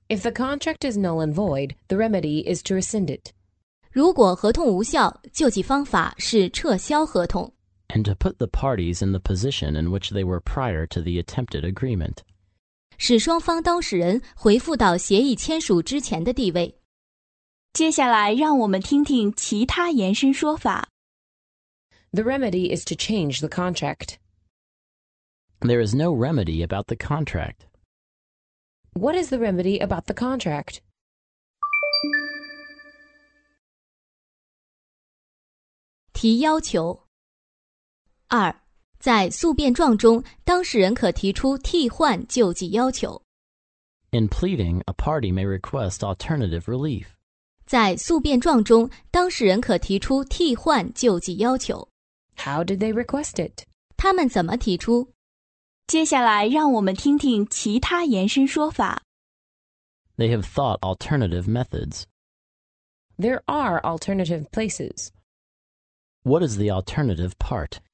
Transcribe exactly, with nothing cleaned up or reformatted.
If the contract is null and void, the remedy is to rescind it. 如果合同无效，救济方法是撤销合同。 And to put the parties in the position in which they were prior to the attempted agreement. 使双方当事人回复到协议签署之前的地位。 接下来让我们听听其他延伸说法。 The remedy is to change the contract. There is no remedy about the contract. What is the remedy about the contract? 提要求。二，在诉辩状中，当事人可提出替换救济要求。 In pleading, a party may request alternative relief. 在诉辩状中，当事人可提出替换救济要求。 How did they request it? 他们怎么提出？ 接下来让我们听听其他延伸说法。 They have thought alternative methods. There are alternative places. What is the alternative part?